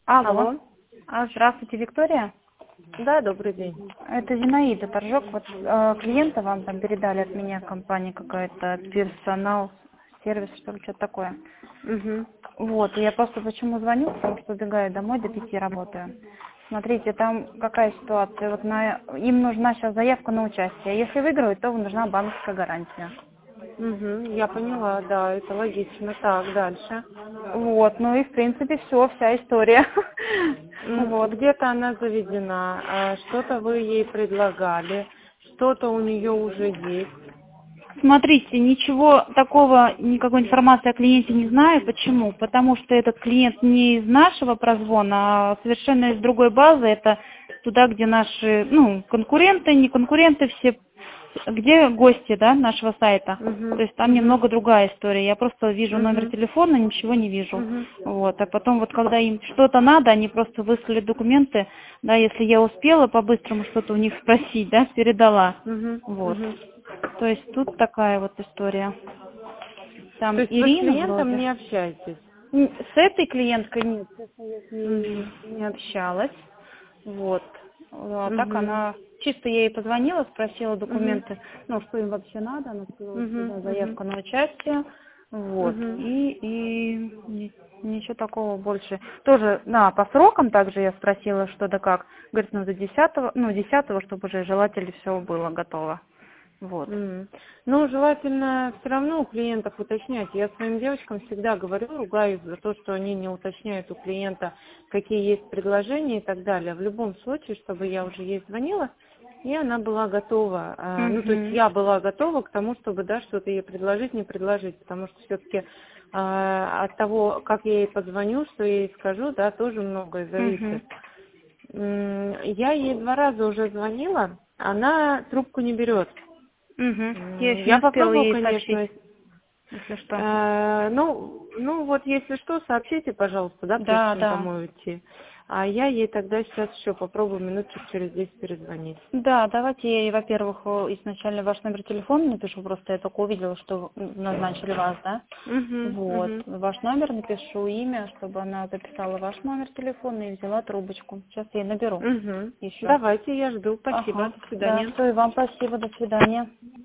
Алло. Алло. Здравствуйте, Виктория. Да, добрый день. Это Зинаида Торжок. Вот клиента вам там передали от меня, компания какая-то, персонал, сервис, что ли, что-то такое. Угу. Вот, и я просто почему звоню, потому что убегаю домой, до 5 работаю. Смотрите, там какая ситуация. Вот им нужна сейчас заявка на участие. Если выиграют, то нужна банковская гарантия. Угу. Я поняла, да, это логично. Так, дальше. Вот, ну и в принципе все, вся история. Вот. Где-то она заведена, что-то вы ей предлагали, что-то у нее уже есть. Смотрите, ничего такого, никакой информации о клиенте не знаю. Почему? Потому что этот клиент не из нашего прозвона, а совершенно из другой базы. Это туда, где наши, конкуренты, не конкуренты все, где гости, да, нашего сайта. То есть там немного другая история. Я просто вижу номер телефона, ничего не вижу. Вот. А потом вот когда им что-то надо, они просто выслали документы, да, если я успела по-быстрому что-то у них спросить, да, передала. Вот. То есть тут такая вот история. Там То есть вы с Ирина клиентом вроде. не общаетесь? С этой клиенткой нет, честно, я с ней не общалась. Вот. А так она, чисто я ей позвонила, спросила документы, что им вообще надо. Она сказала, что да, заявка на участие. Вот. И ничего такого больше. Тоже, по срокам также я спросила, что да как. Говорит, до 10-го, чтобы уже желательно все было готово. Вот. Ну, желательно все равно у клиентов уточнять. Я своим девочкам всегда говорю, ругаюсь за то, что они не уточняют у клиента, какие есть предложения и так далее. В любом случае, чтобы я уже ей звонила, и она была готова. То есть я была готова к тому, чтобы, да, что-то ей предложить, не предложить. Потому что все-таки от того, как я ей позвоню, что я ей скажу, да, тоже многое зависит. Я ей 2 раза уже звонила, она трубку не берет. Я еще не Я успела попробую, ей конечно. сообщить, если что. Вот если что, сообщите, пожалуйста, да, прежде чем Да. домой уйти. А я ей тогда сейчас еще попробую минуточек через 10 перезвонить. Да, давайте я ей, во-первых, изначально ваш номер телефона напишу, просто я только увидела, что назначили вас, да? Вот. Ваш номер напишу, имя, чтобы она записала ваш номер телефона и взяла трубочку. Сейчас я ей наберу еще. Давайте, я жду. Спасибо. Ага. До Да, свидания. все, и вам спасибо, до свидания.